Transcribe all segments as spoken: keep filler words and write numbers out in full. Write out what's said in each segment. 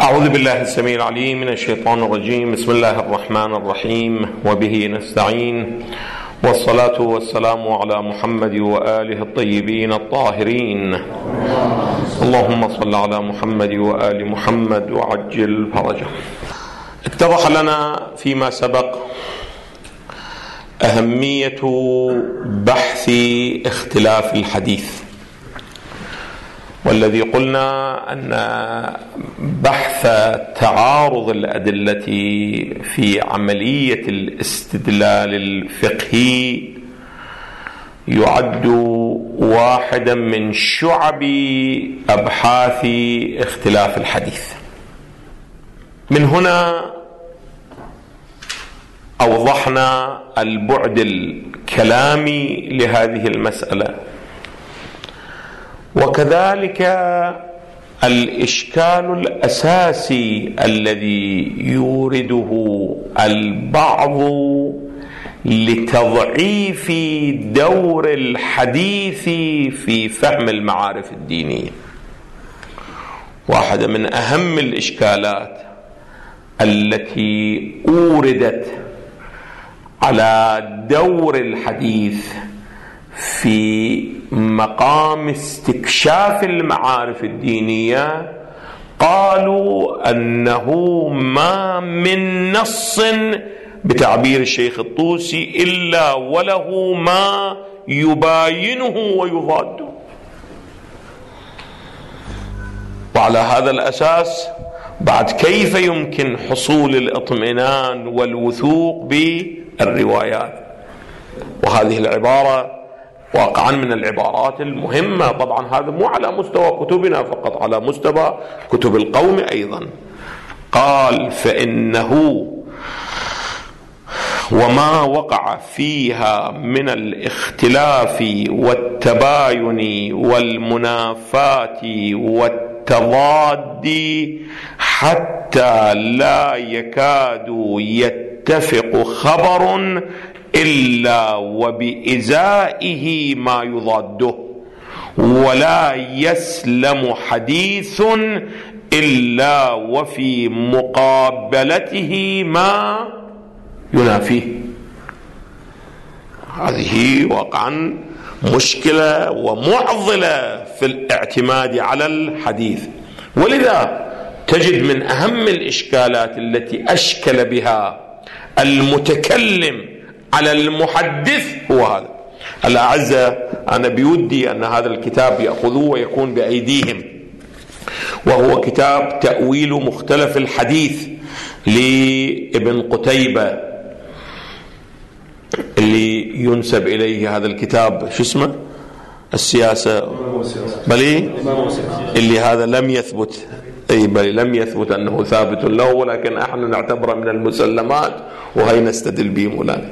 أعوذ بالله السميع العليم من الشيطان الرجيم. بسم الله الرحمن الرحيم، وبه نستعين، والصلاة والسلام على محمد وآله الطيبين الطاهرين. اللهم صل على محمد وآل محمد وعجل فرجه. اتضح لنا فيما سبق أهمية بحث اختلاف الحديث، والذي قلنا أن بحث تعارض الأدلة في عملية الاستدلال الفقهي يعد واحدا من شعب أبحاث اختلاف الحديث. من هنا أوضحنا البعد الكلامي لهذه المسألة، وكذلك الإشكال الأساسي الذي يورده البعض لتضعيف دور الحديث في فهم المعارف الدينية. واحدة من أهم الإشكالات التي أوردت على دور الحديث في مقام استكشاف المعارف الدينية، قالوا أنه ما من نص بتعبير الشيخ الطوسي إلا وله ما يباينه ويضاده. وعلى هذا الأساس بعد كيف يمكن حصول الاطمئنان والوثوق بالروايات؟ وهذه العبارة واقعا من العبارات المهمة. طبعا هذا مو على مستوى كتبنا فقط، على مستوى كتب القوم أيضا. قال: فإنه وما وقع فيها من الاختلاف والتباين والمنافاة والتضاد حتى لا يكاد يتفق خبر إلا وبإزائه ما يضاده، ولا يسلم حديث إلا وفي مقابلته ما ينافيه. هذه واقعا مشكلة ومعضلة في الاعتماد على الحديث. ولذا تجد من أهم الإشكالات التي أشكل بها المتكلم على المحدث هو هذا. الأعزاء، أنا بودي أن هذا الكتاب يأخذوه ويكون بأيديهم، وهو كتاب تأويل مختلف الحديث لابن قتيبة، اللي ينسب إليه هذا الكتاب شو اسمه؟ السياسة، بل اللي هذا لم يثبت، أي بل لم يثبت أنه ثابت له، ولكن نحن نعتبره من المسلمات وهي نستدل به مولانا.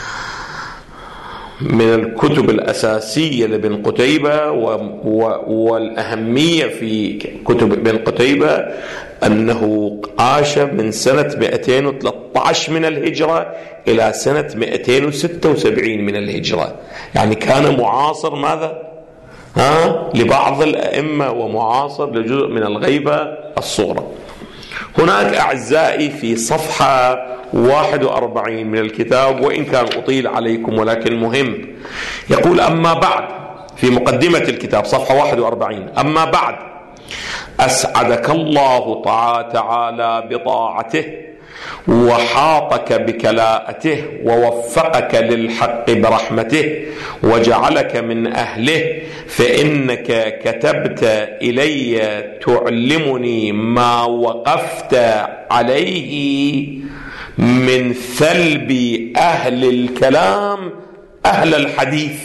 من الكتب الأساسية لابن قتيبة والأهمية في كتب ابن قتيبة أنه عاش من سنة مئتين وثلاثة عشر من الهجرة إلى سنة مئتين وستة وسبعين من الهجرة، يعني كان معاصر ماذا؟ ها؟ لبعض الأئمة، ومعاصر لجزء من الغيبة الصغرى. هناك أعزائي في صفحة واحد وأربعين من الكتاب، وإن كان أطيل عليكم ولكن مهم، يقول: أما بعد، في مقدمة الكتاب صفحة واحد وأربعين: أما بعد، أسعدك الله تعالى بطاعته، وحاطك بكلاءته، ووفقك للحق برحمته، وجعلك من أهله، فإنك كتبت إلي تعلمني ما وقفت عليه من ثلب أهل الكلام أهل الحديث،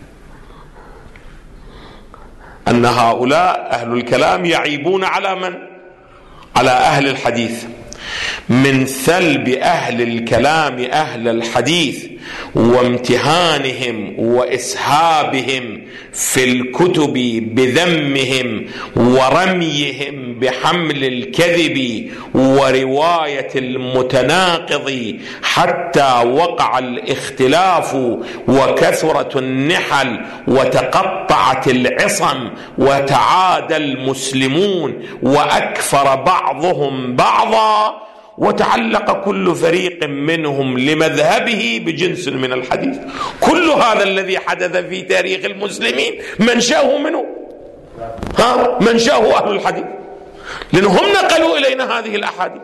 أن هؤلاء أهل الكلام يعيبون على من؟ على أهل الحديث. من ثلب أهل الكلام أهل الحديث، وامتهانهم وإسهابهم في الكتب بذمهم ورميهم بحمل الكذب ورواية المتناقض حتى وقع الاختلاف وكثرت النحل وتقطعت العصم وتعادى المسلمون وأكفر بعضهم بعضا وتعلق كل فريق منهم لمذهبه بجنس من الحديث. كل هذا الذي حدث في تاريخ المسلمين منشأه منه ها منشأه أهل الحديث، لأنهم نقلوا إلينا هذه الأحاديث.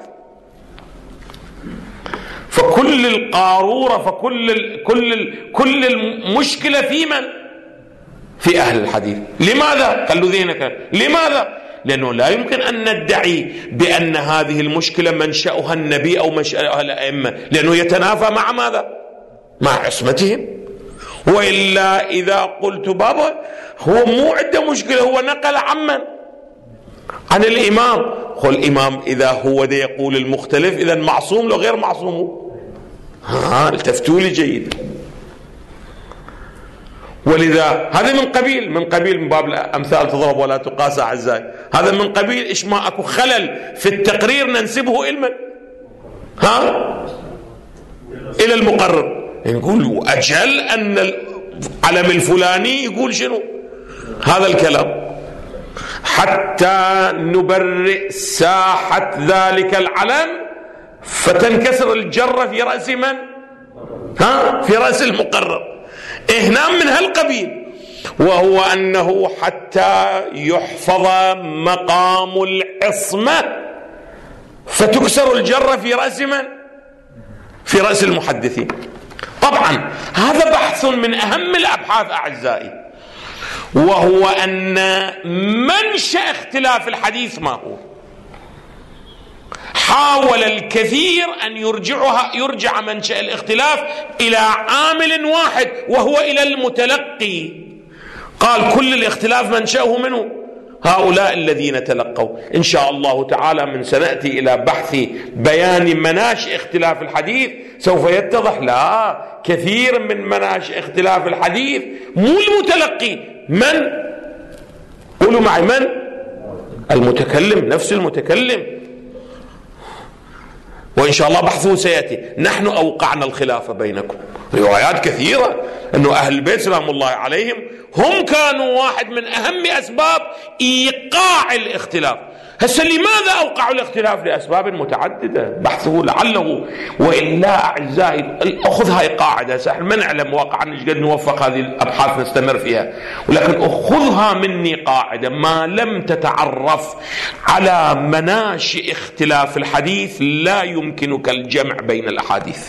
فكل القارورة فكل ال كل ال كل المشكلة في من؟ في أهل الحديث. لماذا؟ خلوا ذهنك. لماذا؟ لأنه لا يمكن أن ندعي بأن هذه المشكلة منشأها النبي أو منشأها الأئمة، لأنه يتنافى مع ماذا؟ مع عصمتهم. وإلا إذا قلت بابا هو مو عنده مشكلة، هو نقل عمن؟ عن الإمام. هو الإمام إذا هو ده يقول المختلف إذا معصوم لو غير معصوم؟ ها التفتوا لي جيد. ولذا هذا من قبيل من قبيل من باب الأمثال تضرب ولا تقاس أعزائي، هذا من قبيل إيش ما أكو خلل في التقرير ننسبه إلى من؟ ها إلى المقرر. نقول أجل أن العلم الفلاني يقول شنو هذا الكلام حتى نبرئ ساحة ذلك العلم فتنكسر الجرة في رأس من؟ ها في رأس المقرر. هنا من هالقبيل، وهو أنه حتى يحفظ مقام العصمة فتكسر الجرة في رأس من؟ في رأس المحدثين. طبعا هذا بحث من أهم الأبحاث أعزائي، وهو أن منشأ اختلاف الحديث ما هو. حاول الكثير أن يرجعها يرجع منشأ الاختلاف إلى عامل واحد وهو إلى المتلقي. قال كل الاختلاف منشأه منه هؤلاء الذين تلقوا. إن شاء الله تعالى من سنأتي إلى بحث بيان مناشئ اختلاف الحديث سوف يتضح لا كثير من مناشئ اختلاف الحديث مو المتلقي. من؟ قولوا معي من؟ المتكلم، نفس المتكلم. وإن شاء الله بحثه سيأتي. نحن أوقعنا الخلاف بينكم، روايات كثيرة أنه أهل البيت سلام الله عليهم هم كانوا واحد من أهم أسباب إيقاع الاختلاف. هسه لماذا أوقعوا الاختلاف؟ لأسباب متعددة بحثه لعله. وإلا أعزائي أخذ هاي قاعدة، سهل ما نعلم واقعا إيش قد نوفق هذه الأبحاث نستمر فيها، ولكن أخذها مني قاعدة: ما لم تتعرف على مناشئ اختلاف الحديث لا يمكنك الجمع بين الأحاديث.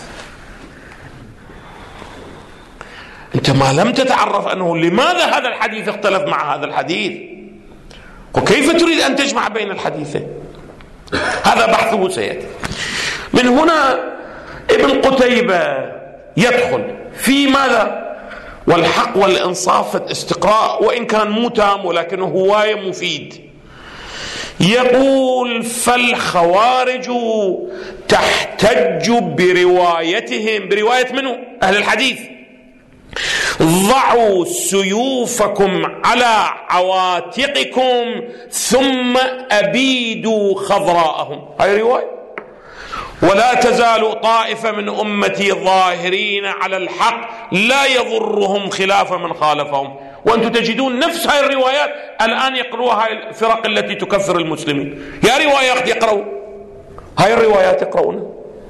أنت ما لم تتعرف أنه لماذا هذا الحديث اختلف مع هذا الحديث، وكيف تريد أن تجمع بين الحديثين؟ هذا بحثه سيأتي. من هنا ابن قتيبة يدخل في ماذا؟ والحق والإنصاف في الاستقراء، وإن كان مو تام ولكنه هواية مفيد. يقول: فالخوارج تحتج بروايتهم، برواية منه؟ أهل الحديث. ضعوا سيوفكم على عواتقكم ثم أبيدوا خضراءهم. هاي رواية. ولا تزال طائفة من أمتي ظاهرين على الحق لا يضرهم خلاف من خالفهم. وأنتم تجدون نفس هاي الروايات الآن يقرؤها هاي الفرق التي تكفر المسلمين. يا روايات يقرأوا هاي الروايات يقرؤونها.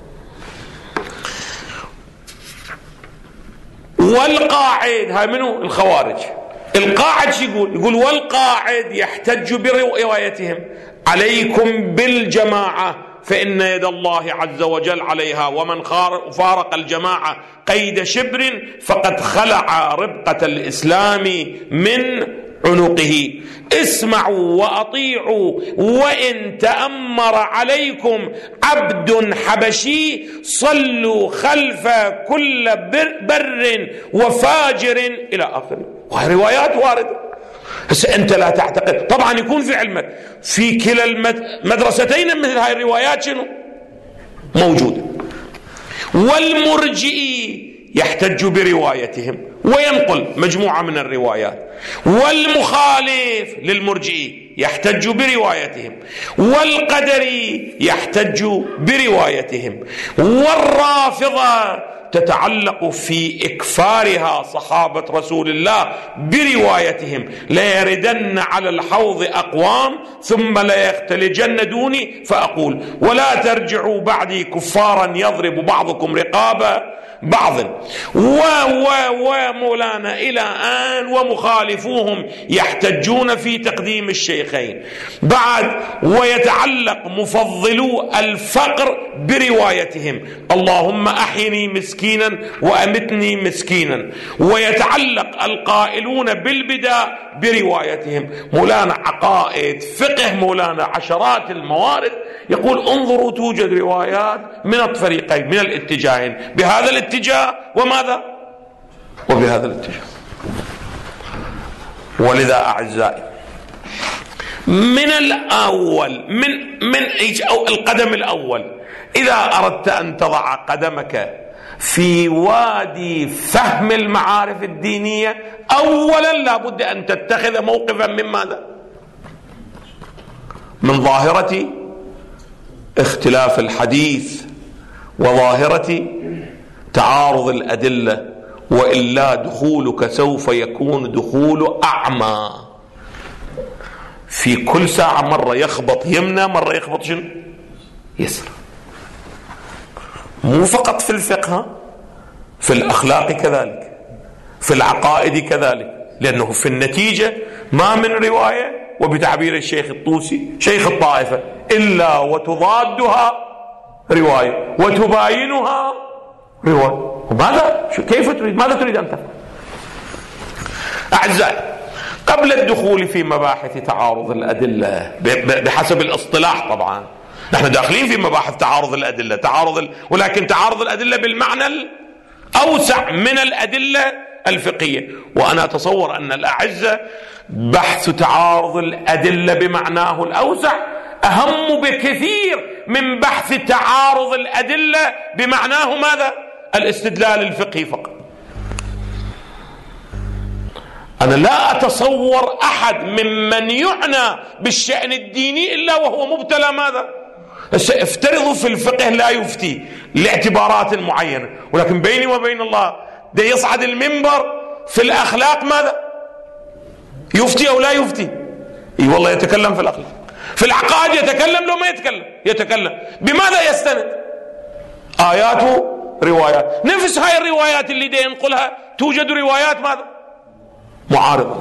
والقاعد هاي منو؟ الخوارج. القاعد شو يقول؟ يقول: والقاعد يحتج بروايتهم عليكم بالجماعة فإن يد الله عز وجل عليها، ومن فارق الجماعة قيد شبر فقد خلع ربقة الإسلام من عنقه. اسمعوا وأطيعوا وإن تأمر عليكم عبد حبشي صلوا خلف كل بر, بر وفاجر إلى آخره. وروايات واردة. بس أنت لا تعتقد. طبعا يكون في علمك في كلا المدرستين مثل هاي الروايات شنو موجودة. والمرجئي يحتج بروايتهم، وينقل مجموعة من الروايات، والمخالف للمرجئي يحتج بروايتهم، والقدري يحتج بروايتهم، والرافضة تتعلق في إكفارها صحابة رسول الله بروايتهم. لا يردن على الحوض أقوام ثم لا يختلجن دوني فأقول ولا ترجعوا بعدي كفارا يضرب بعضكم رقاب بعض. و و ومولانا إلى آن ومخالفوهم يحتجون في تقديم الشيخين. بعد ويتعلق مفضلو الفقر بروايتهم، اللهم أحيني مسكينا وأمتني مسكينا. ويتعلق القائلون بالبدع بروايتهم. مولانا عقائد فقه مولانا عشرات الموارد، يقول انظروا توجد روايات من الطريقين من الاتجاهين، بهذا الاتجاه وماذا وبهذا الاتجاه. ولذا أعزائي من الأول من من أو القدم الأول، إذا أردت أن تضع قدمك في وادي فهم المعارف الدينية، أولا لابد أن تتخذ موقفا من ماذا؟ من ظاهرة اختلاف الحديث وظاهرة تعارض الأدلة، وإلا دخولك سوف يكون دخول أعمى. في كل ساعة مرة يخبط يمنى مرة يخبط شنو؟ يسرى. مو فقط في الفقه، في الأخلاق كذلك، في العقائد كذلك، لأنه في النتيجة ما من رواية وبتعبير الشيخ الطوسي شيخ الطائفة إلا وتضادها رواية وتباينها رواية. وماذا كيف تريد ماذا تريد أن تفعل؟ أعزائي، قبل الدخول في مباحث تعارض الأدلة بحسب الاصطلاح، طبعا نحن داخلين في مباحث تعارض الأدلة تعارض ال... ولكن تعارض الأدلة بالمعنى الأوسع من الأدلة الفقهية. وأنا أتصور أن الأعزة بحث تعارض الأدلة بمعناه الأوسع أهم بكثير من بحث تعارض الأدلة بمعناه ماذا؟ الاستدلال الفقهي فقط. أنا لا أتصور أحد ممن يعنى بالشأن الديني إلا وهو مبتلى ماذا؟ افترضوا في الفقه لا يفتي لاعتبارات معينة، ولكن بيني وبين الله ده يصعد المنبر في الأخلاق ماذا؟ يفتي أو لا يفتي؟ اي والله يتكلم في الأخلاق. في العقائد يتكلم لو ما يتكلم يتكلم. بماذا يستند؟ آيات روايات. نفس هاي الروايات اللي دي ينقلها توجد روايات ماذا؟ معارضة.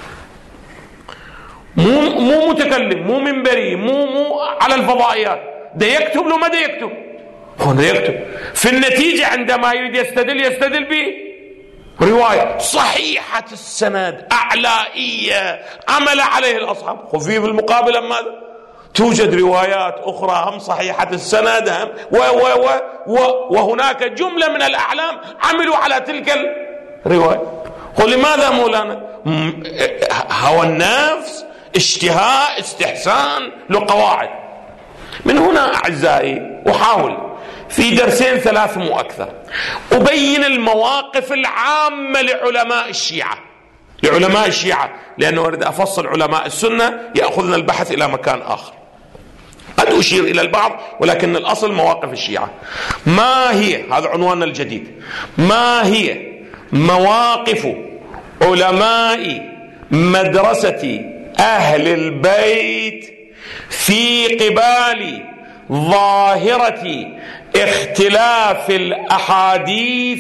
مو مو متكلم، مو منبري، مو مو على الفضائيات، ده يكتب له ما ده يكتب هو ده يكتب. في النتيجة عندما يريد يستدل يستدل به رواية صحيحة السند أعلائية عمل عليه الأصحاب. وفي المقابل ماذا؟ توجد روايات أخرى هم صحيحة السند هم و و و وهناك جملة من الأعلام عملوا على تلك الرواية. قل لماذا مولانا؟ هوى النفس، اشتهاء، استحسان، له قواعد. من هنا أعزائي أحاول في درسين ثلاث مو أكثر أبين المواقف العامة لعلماء الشيعة لعلماء الشيعة لأنه أريد أفصل علماء السنة يأخذنا البحث إلى مكان آخر. قد أشير إلى البعض ولكن الأصل مواقف الشيعة. ما هي، هذا عنواننا الجديد، ما هي مواقف علماء مدرسة أهل البيت في قبال ظاهرة اختلاف الأحاديث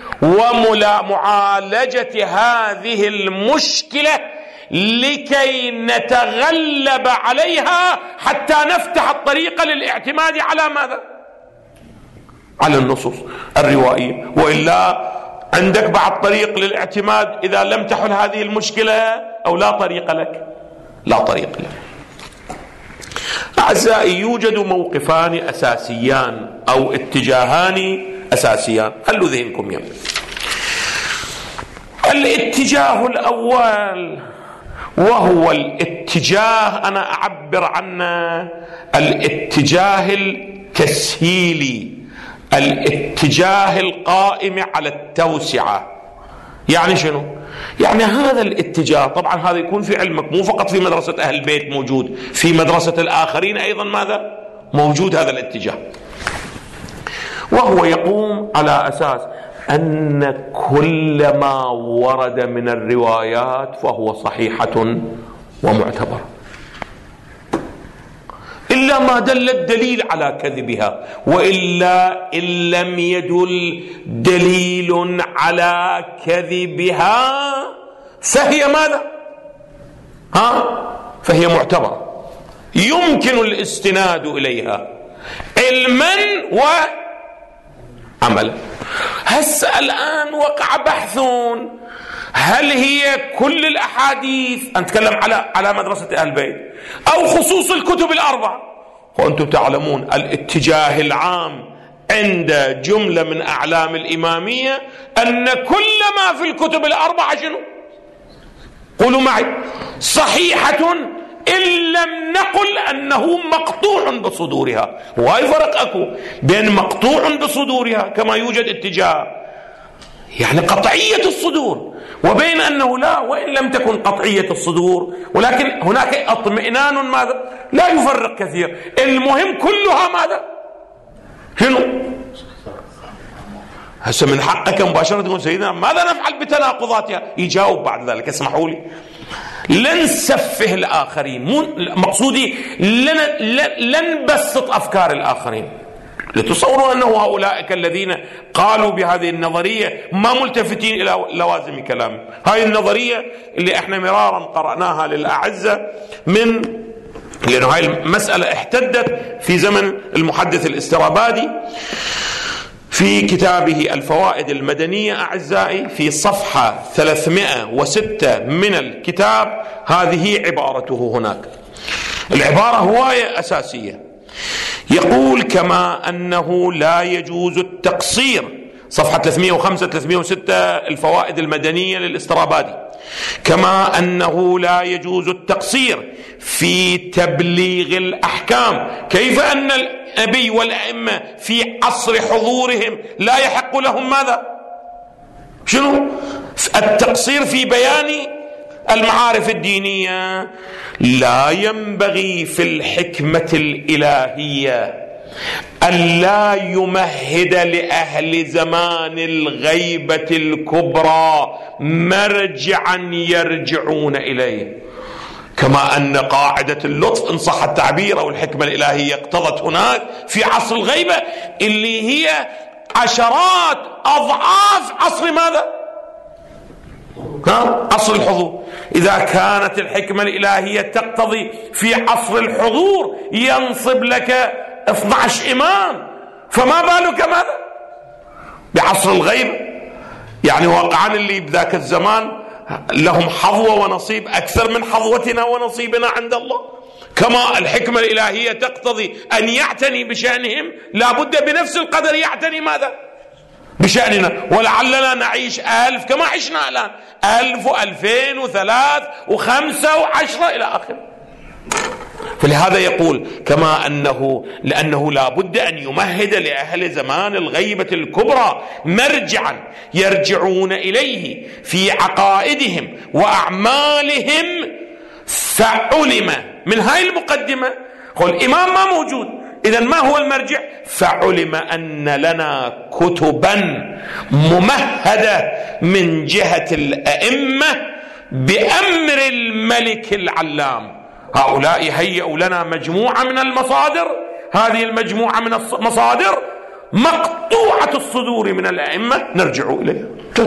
ومعالجة هذه المشكلة لكي نتغلب عليها حتى نفتح الطريق للاعتماد على ماذا؟ على النصوص الروائية. وإلا عندك بعض طريق للاعتماد إذا لم تحل هذه المشكلة أو لا طريق لك لا طريق لك. أعزائي، يوجد موقفان أساسيان أو اتجاهان أساسيان، خلوا ذهنكم يمين. الاتجاه الأول وهو الاتجاه أنا أعبر عنه الاتجاه التسهيلي، الاتجاه القائم على التوسعة، يعني شنو؟ يعني هذا الاتجاه، طبعا هذا يكون في علمك مو فقط في مدرسة أهل البيت موجود، في مدرسة الآخرين أيضا ماذا؟ موجود هذا الاتجاه. وهو يقوم على أساس أن كل ما ورد من الروايات فهو صحيحة ومعتبر، إلا ما دل الدليل على كذبها، وإلا إن لم يدل دليل على كذبها فهي ماذا؟ ها؟ فهي معتبرة يمكن الاستناد إليها علما وعملا. هسه الآن وقع بحث هل هي كل الأحاديث، نتكلم على على مدرسة أهل البيت، أو خصوص الكتب الأربعة. وأنتم تعلمون الاتجاه العام عند جملة من أعلام الإمامية أن كل ما في الكتب الأربعة شنو؟ قولوا معي، صحيحة إن لم نقل أنه مقطوع بصدورها. وهي فرق أكو بين مقطوع بصدورها كما يوجد اتجاه يعني قطعية الصدور، وبين أنه لا وإن لم تكن قطعية الصدور ولكن هناك اطمئنان ماذا لا يفرق كثير. المهم كلها ماذا؟ شنو؟ هسه من حقك مباشرة تقول سيدنا ماذا نفعل بتناقضاتها؟ يجاوب بعد ذلك. اسمحوا لي، لن نسفه الآخرين، مو مقصودي لن, لن نبسط أفكار الآخرين لتصوروا أنه هؤلاء الذين قالوا بهذه النظرية ما ملتفتين إلى لوازم كلامه. هاي النظرية اللي احنا مرارا قرأناها للأعزة، من لأنه هاي المسألة احتدت في زمن المحدث الاسترابادي في كتابه الفوائد المدنية أعزائي في صفحة ثلاثمائة وستة من الكتاب. هذه عبارته هناك، العبارة هواية أساسية. يقول كما أنه لا يجوز التقصير، صفحة ثلاثمائة وخمسة ثلاثمائة وستة الفوائد المدنية للاسترابادي، كما أنه لا يجوز التقصير في تبليغ الأحكام. كيف أن النبي والأئمة في عصر حضورهم لا يحق لهم ماذا؟ شنو؟ التقصير في بيان المعارف الدينية. لا ينبغي في الحكمة الإلهية ألا يمهد لأهل زمان الغيبة الكبرى مرجعا يرجعون إليه، كما أن قاعدة اللطف إن صح التعبير أو الحكمة الإلهية اقتضت هناك في عصر الغيبة اللي هي عشرات أضعاف عصر ماذا؟ عصر الحضور. إذا كانت الحكمة الإلهية تقتضي في عصر الحضور ينصب لك اثني عشر إمام، فما بالك ماذا بعصر الغيبة؟ يعني واقعا اللي بذاك الزمان لهم حظوة ونصيب أكثر من حظوتنا ونصيبنا عند الله. كما الحكمة الإلهية تقتضي أن يعتني بشأنهم، لابد بنفس القدر يعتني ماذا؟ بشأننا. ولعلنا نعيش ألف كما عشنا الآن، ألف وألفين وثلاث وخمسة وعشرة إلى آخره. فلهذا يقول كما أنه لأنه لا بد أن يمهد لأهل زمان الغيبة الكبرى مرجعا يرجعون إليه في عقائدهم وأعمالهم، فعلم من هاي المقدمة. قل الإمام ما موجود، إذن ما هو المرجع؟ فعلم أن لنا كتبا ممهدة من جهة الأئمة بأمر الملك العلام. هؤلاء هيئوا لنا مجموعة من المصادر، هذه المجموعة من المصادر مقطوعة الصدور من الأئمة نرجع إليها.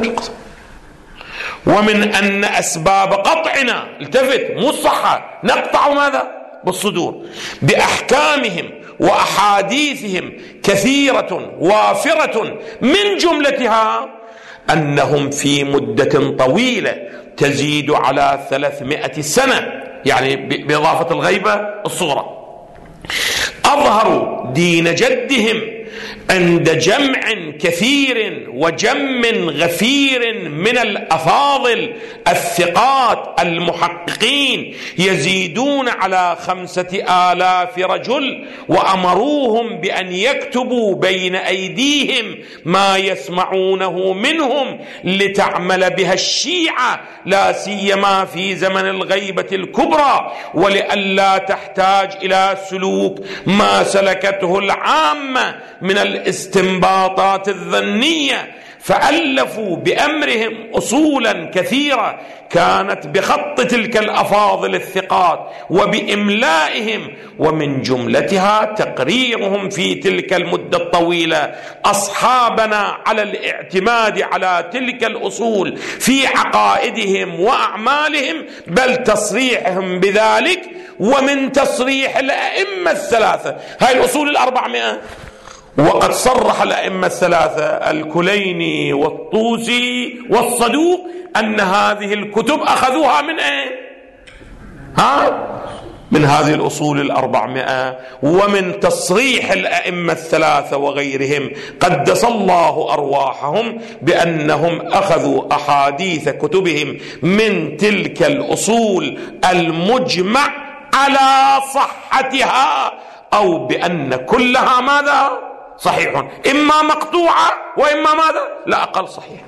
ومن أن أسباب قطعنا، التفت مو الصحة، نقطع ماذا؟ بالصدور، بأحكامهم وأحاديثهم كثيرة وافرة، من جملتها أنهم في مدة طويلة تزيد على ثلاثمائة سنة، يعني بإضافة الغيبة الصغرى، أظهروا دين جدهم عند جمع كثير وجم غفير من الأفاضل الثقات المحققين يزيدون على خمسة آلاف رجل، وأمروهم بأن يكتبوا بين أيديهم ما يسمعونه منهم لتعمل بها الشيعة، لا سيما في زمن الغيبة الكبرى، ولئلا تحتاج إلى سلوك ما سلكته العامة من الاستنباطات الظنية، فألفوا بأمرهم أصولا كثيرة كانت بخط تلك الأفاضل الثقات وبإملائهم، ومن جملتها تقريرهم في تلك المدة الطويلة أصحابنا على الاعتماد على تلك الأصول في عقائدهم وأعمالهم، بل تصريحهم بذلك ومن تصريح الأئمة الثلاثة. هاي الأصول الأربعمائة، وقد صرح الأئمة الثلاثة الكليني والطوسي والصدوق أن هذه الكتب أخذوها من أين؟ ها؟ من هذه الأصول الأربعمائة، ومن تصريح الأئمة الثلاثة وغيرهم قدس الله أرواحهم بأنهم أخذوا أحاديث كتبهم من تلك الأصول المجمع على صحتها، أو بأن كلها ماذا؟ صحيح، إما مقطوعة وإما ماذا؟ لا أقل صحيح.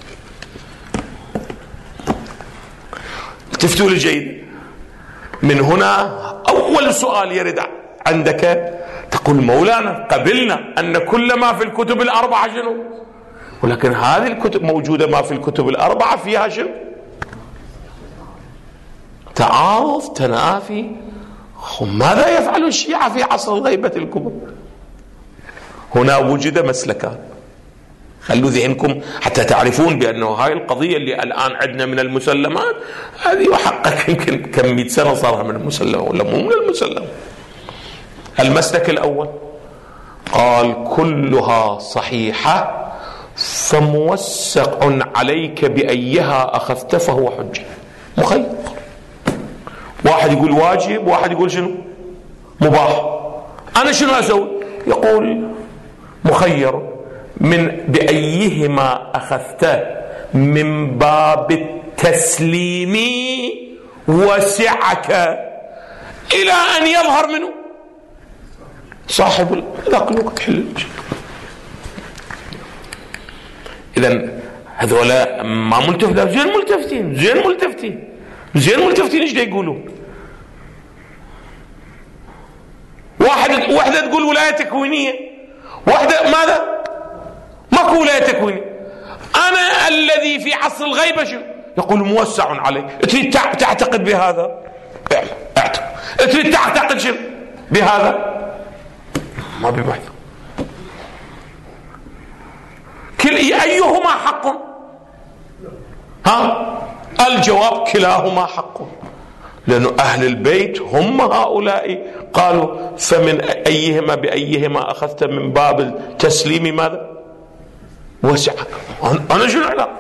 تفتوا لي جيد. من هنا أول سؤال يرد عندك، تقول مولانا قبلنا أن كل ما في الكتب الأربعة شنو، ولكن هذه الكتب موجودة ما في الكتب الأربعة فيها شنو؟ تعارض، تنافي. ماذا يفعل الشيعة في عصر الغيبة الكبرى؟ هنا وجد مسلكان، خلوا ذهنكم حتى تعرفون بأنه هاي القضية اللي الآن عندنا من المسلمات هذه وحقق يمكن كم مئة سنة صارها من المسلمة ولا مو من المسلمة. المسلك الأول قال كلها صحيحة فموسق عليك بأيها أخذت فهو حجة، مخير. واحد يقول واجب، واحد يقول شنو؟ مباح. أنا شنو أسوي؟ يقول مخير من بأيهما أخذته من باب التسليم وسعك إلى أن يظهر منه صاحب العقل تحل. إذن هذولا ما ملتفتين، زين ملتفتين زين ملتفتين زين ملتفتين ايش دا يقولون؟ واحد واحدة تقول ولاية تكوينية، واحدة ماذا؟ ماكو ولاية تكوينية. أنا الذي في عصر الغيبة شو يقول موسع عليك، تريد تعتقد بهذا اعتقد، تريد تعتقد شو بهذا ما ببحث. كل أيهما حق؟ ها؟ الجواب كلاهما حق، لأن أهل البيت هم هؤلاء قالوا فمن أيهما بأيهما أخذت من باب التسليم ماذا؟ وسع. أنا شنو العلاقة؟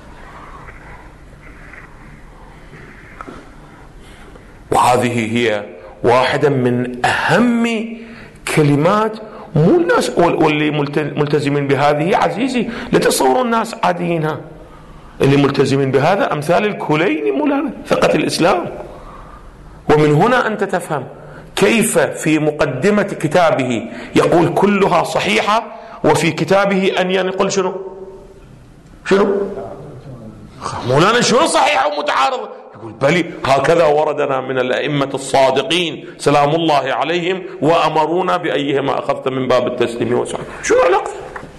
وهذه هي واحدة من أهم كلمات، مو الناس واللي ملتزمين بهذه عزيزي لا تصوروا الناس عاديين، ها اللي ملتزمين بهذا أمثال الكليني مولانا ثقة الإسلام. ومن هنا أنت تفهم كيف في مقدمة كتابه يقول كلها صحيحة، وفي كتابه أن ينقل شنو شنو مولانا شنو صحيحة ومتعارضة؟ يقول بلي هكذا وردنا من الأئمة الصادقين سلام الله عليهم وأمرونا بأيهما أخذت من باب التسليم وسعى. شو علاقة؟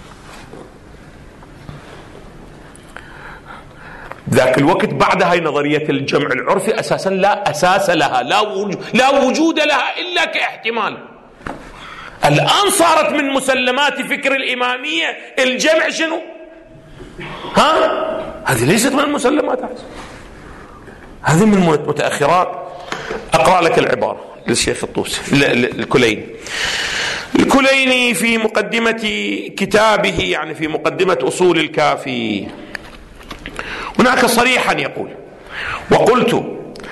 ذاك الوقت بعد هاي نظرية الجمع العرفي أساسا لا أساس لها، لا وجود, لا وجود لها إلا كاحتمال. الآن صارت من مسلمات فكر الإمامية الجمع شنو؟ ها؟ هذه ليست من المسلمات، هذه من المتأخرات. أقرأ لك العبارة للشيخ الطوسي الكليني. الكليني في مقدمة كتابه، يعني في مقدمة أصول الكافي، هناك صريحا يقول: وقلت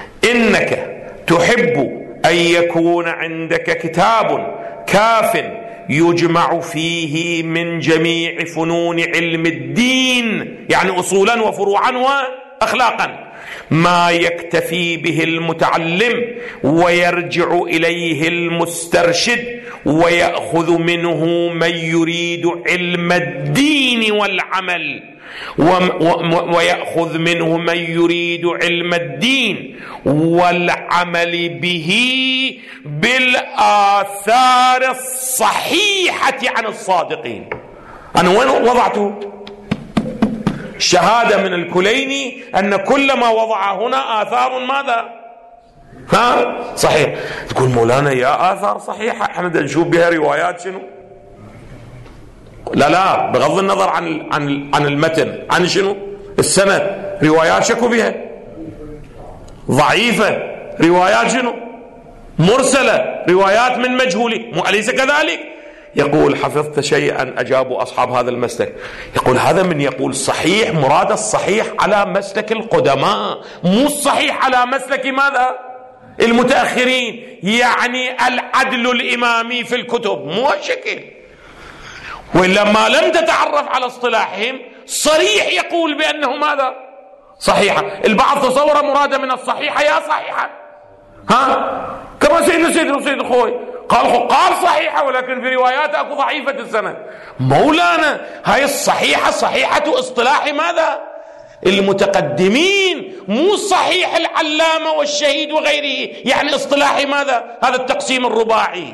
إنك تحب أن يكون عندك كتاب كاف يجمع فيه من جميع فنون علم الدين، يعني أصولا وفروعا وأخلاقا، ما يكتفي به المتعلم ويرجع إليه المسترشد ويأخذ منه من يريد علم الدين والعمل، ويأخذ منه من يريد علم الدين والعمل به بالآثار الصحيحة عن الصادقين. أنا وين وضعته؟ شهادة من الكليني أن كل ما وضع هنا آثار ماذا؟ ها؟ صحيح. تقول مولانا يا آثار صحيحة احنا نشوف بها روايات شنو؟ لا لا، بغض النظر عن عن عن المتن، عن شنو؟ السند، روايات شكوا بها ضعيفة، روايات شنو؟ مرسلة، روايات من مجهولين، مو أليس كذلك؟ يقول حفظت شيئا أجابوا أصحاب هذا المسلك، يقول هذا من يقول صحيح مراد الصحيح على مسلك القدماء، مو الصحيح على مسلك ماذا؟ المتأخرين، يعني العدل الإمامي في الكتب، مو هالشكل. وإلا ما لم تتعرف على اصطلاحهم صريح يقول بأنه ماذا؟ صحيحة. البعض تصور مراد من الصحيحة يا صحيحة، ها؟ كما سيدنا سيد سيد الخوي قال قال صحيحة ولكن في روايات أكو ضعيفة السند. مولانا هاي الصحيحة صحيحة اصطلاح ماذا؟ المتقدمين، مو صحيح العلامة والشهيد وغيره، يعني اصطلاح ماذا؟ هذا التقسيم الرباعي.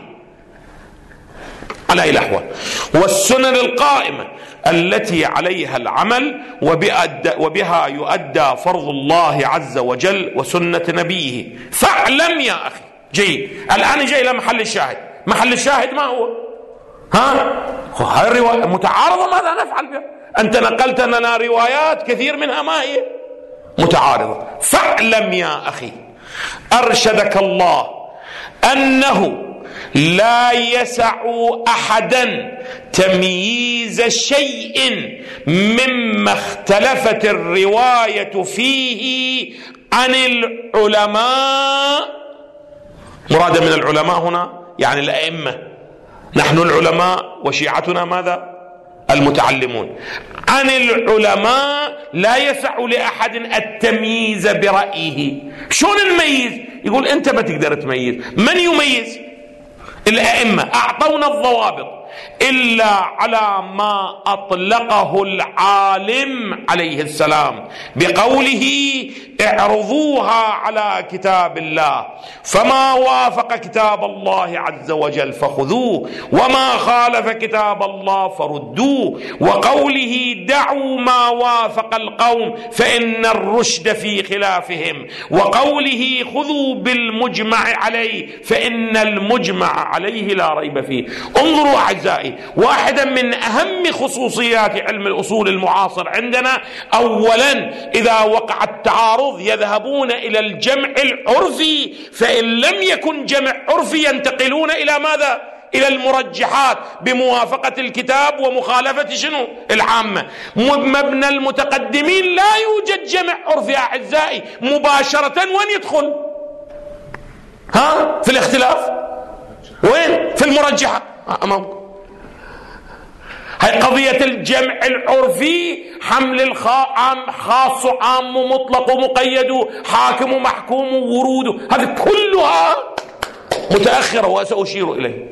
على أي الأحوال، والسنن القائمة التي عليها العمل وبها يؤدى فرض الله عز وجل وسنة نبيه. فاعلم يا أخي، جيد، الآن جاي إلى محل الشاهد. محل الشاهد ما هو؟ ها؟ هاي الرواية متعارضة، ماذا نفعل بها؟ أنت نقلت لنا روايات كثير منها ما هي متعارضة. فاعلم يا أخي أرشدك الله أنه لا يسع أحدا تمييز شيء مما اختلفت الرواية فيه عن العلماء. مراد من العلماء هنا يعني الأئمة، نحن العلماء وشيعتنا ماذا؟ المتعلمون. عن العلماء لا يسع لأحد التمييز برأيه. شلون نميز؟ يقول أنت ما تقدر تميز. من يميز؟ الأئمة أعطونا الضوابط إلا على ما أطلقه العالم عليه السلام بقوله اعرضوها على كتاب الله، فما وافق كتاب الله عز وجل فخذوه وما خالف كتاب الله فردوه، وقوله دعوا ما وافق القوم فإن الرشد في خلافهم، وقوله خذوا بالمجمع عليه فإن المجمع عليه لا ريب فيه. انظروا أعزائي، واحدا من أهم خصوصيات علم الأصول المعاصر عندنا، أولا إذا وقع التعارض يذهبون إلى الجمع العرفي، فإن لم يكن جمع عرفي ينتقلون إلى ماذا؟ إلى المرجحات بموافقة الكتاب ومخالفة شنو؟ العامة. مبنى المتقدمين لا يوجد جمع عرفي أعزائي، مباشرة وين يدخل؟ ها؟ في الاختلاف وين؟ في المرجحة. أمامكم هاي قضية الجمع العرفي، حمل الخاص خاص عام ومطلق ومقيد حاكم ومحكوم وورود، هذه كلها متأخرة وسأشير إليه.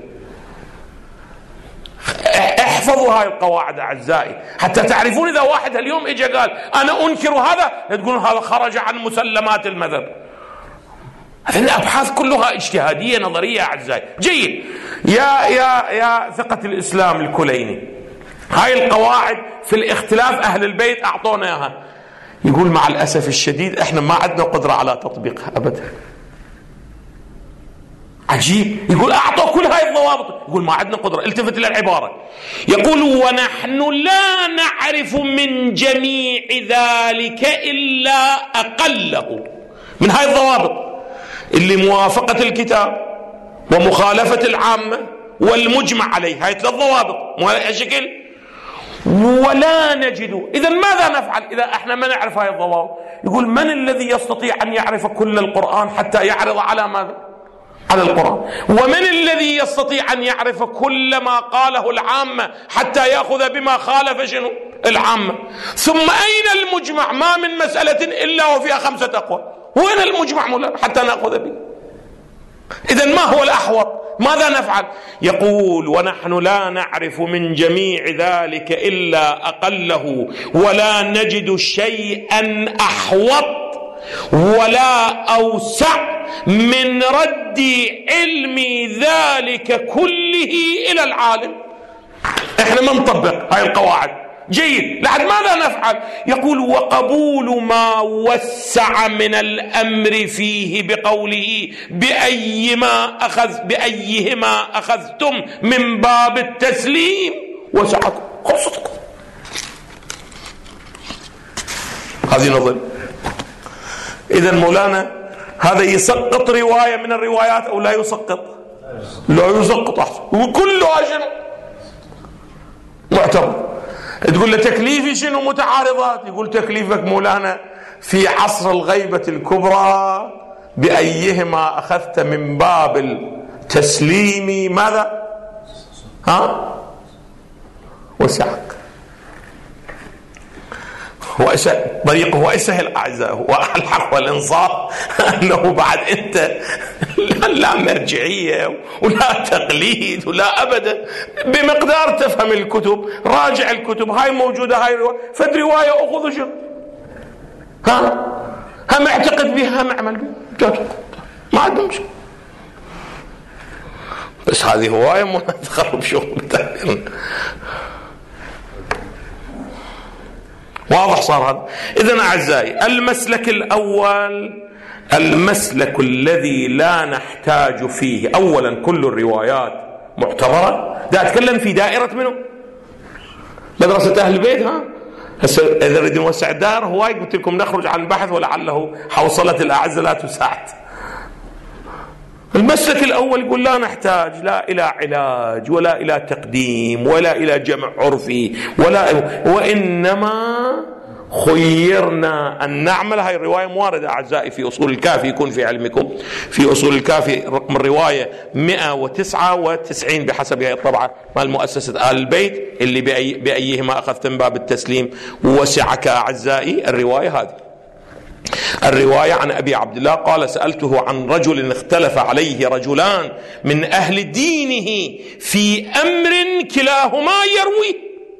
احفظوا هاي القواعد أعزائي حتى تعرفون. إذا واحد اليوم إجا قال أنا أنكر هذا، تقولون هذا خرج عن مسلمات المذهب. هذه الأبحاث كلها اجتهادية نظرية أعزائي. جيد. يا يا يا ثقة الإسلام الكليني، هاي القواعد في الاختلاف أهل البيت أعطونا إياها. يقول مع الأسف الشديد إحنا ما عندنا قدرة على تطبيقها أبدا. عجيب. يقول أعطوا كل هاي الضوابط، يقول ما عندنا قدرة. التفت إلى العبارة، يقول ونحن لا نعرف من جميع ذلك إلا أقله من هاي الضوابط اللي موافقة الكتاب ومخالفة العامة والمجمع عليه. هاي ثلاث ضوابط مو هذا الشكل. ولا نجد. إذا ماذا نفعل إذا احنا ما نعرف هاي الضوابط؟ يقول من الذي يستطيع أن يعرف كل القرآن حتى يعرض على ماذا؟ على القرآن. ومن الذي يستطيع أن يعرف كل ما قاله العامة حتى يأخذ بما خالف شنو العامة؟ ثم أين المجمع؟ ما من مسألة إلا وفيها خمسة أقوال، وين المجمع حتى نأخذ به؟ إذن ما هو الأحوط؟ ماذا نفعل؟ يقول: ونحن لا نعرف من جميع ذلك إلا أقله، ولا نجد شيئا أحوط ولا أوسع من رد علم ذلك كله إلى العالم. احنا ما نطبق هاي القواعد جيد، لحد ماذا نفعل؟ يقول: وقبول ما وسع من الأمر فيه بقوله بأيما أخذ بأيهما أخذتم من باب التسليم وسعكم. خلصتكم. هذه نظر. إذن مولانا هذا يسقط رواية من الروايات أو لا يسقط؟ لا يسقط أحسن، وكلها شنو معتبر. تقول له تكليفي شنو متعارضات؟ يقول تكليفك مولانا في عصر الغيبة الكبرى بأيهما أخذت من باب التسليم ماذا؟ ها؟ وسعك. طريقه هو سهل أعزائه، والحق والإنصاف أنه بعد أنت لا مرجعية ولا تقليد ولا أبدا، بمقدار تفهم الكتب، راجع الكتب، هاي موجودة، هاي رواية، فد رواية أخذ شو ها هم اعتقد بها، هم اعمل بها، ما عندهم شيء. بس هذه هواية مو تخرب شغل. واضح صار هذا؟ إذن أعزائي، المسلك الأول المسلك الذي لا نحتاج فيه أولا كل الروايات معتبرة. ده أتكلم في دائرة منه مدرسة أهل البيت. ها هسه إذا نريد نوسع الدائرة هواي قلت لكم نخرج عن البحث ولعله حوصلة الأعزة لا تساعد. المسلك الأول يقول لا نحتاج لا إلى علاج ولا إلى تقديم ولا إلى جمع عرفي ولا، وإنما خيرنا أن نعمل. هاي الرواية مواردة أعزائي في أصول الكافي، يكون في علمكم في أصول الكافي رقم الرواية مئة وتسعة وتسعين بحسب هاي الطبعة مال مؤسسة آل البيت اللي بأي بأيهما أخذتم باب التسليم وسعك أعزائي. الرواية هذه الرواية عن أبي عبد الله قال: سألته عن رجل اختلف عليه رجلان من أهل دينه في أمر كلاهما يروي،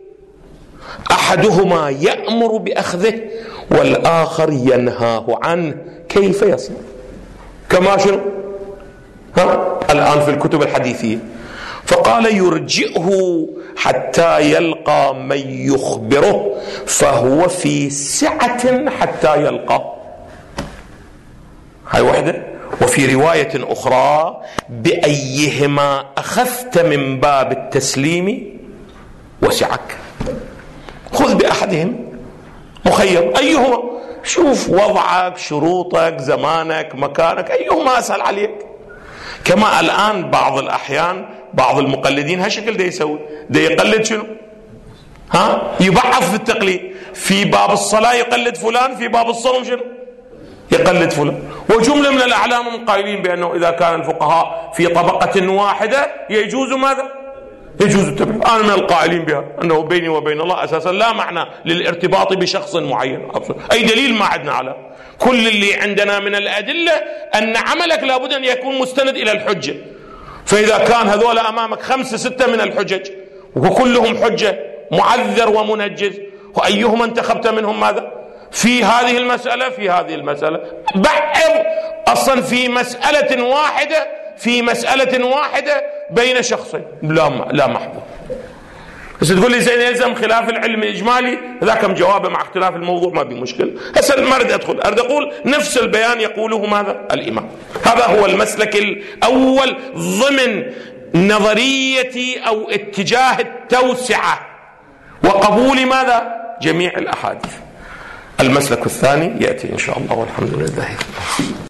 أحدهما يأمر بأخذه والآخر ينهاه عنه، كيف يصنع؟ كما شنو ها الآن في الكتب الحديثية. فقال: يرجئه حتى يلقى من يخبره، فهو في سعة حتى يلقى. هاي وحدة. وفي رواية أخرى: بأيهما أخذت من باب التسليم وسعك. خذ بأحدهم، مخير أيهما، شوف وضعك، شروطك، زمانك، مكانك، أيهما أسهل عليك. كما الآن بعض الأحيان بعض المقلدين هالشكل ده يسوي، ده يقلد شنو ها يبعث في التقليد، في باب الصلاة يقلد فلان، في باب الصوم شنو يقلد فلان. وجملة من الأعلام قائلين بأنه إذا كان الفقهاء في طبقة واحدة يجوز ماذا؟ يجوز التبع. أنا من القائلين بها أنه بيني وبين الله أساسا لا معنى للارتباط بشخص معين، أي دليل ما عندنا على. كل اللي عندنا من الأدلة أن عملك لابد أن يكون مستند إلى الحجة. فإذا كان هذول أمامك خمسة ستة من الحجج وكلهم حجة معذر ومنجز، وأيهما انتخبت منهم ماذا؟ في هذه المسألة في هذه المسألة بعض أصلا في مسألة واحدة في مسألة واحدة بين شخصين، لا لا محبوب. بس تقول لي زين يلزم خلاف العلم الإجمالي، ذاك جوابه مع اختلاف الموضوع ما في مشكلة. هسه ما أريد أدخل، أريد أقول نفس البيان يقوله ماذا؟ الإمام. هذا هو المسلك الأول ضمن نظرية أو اتجاه التوسعة وقبول ماذا؟ جميع الأحاديث. المسلك الثاني يأتي إن شاء الله والحمد لله.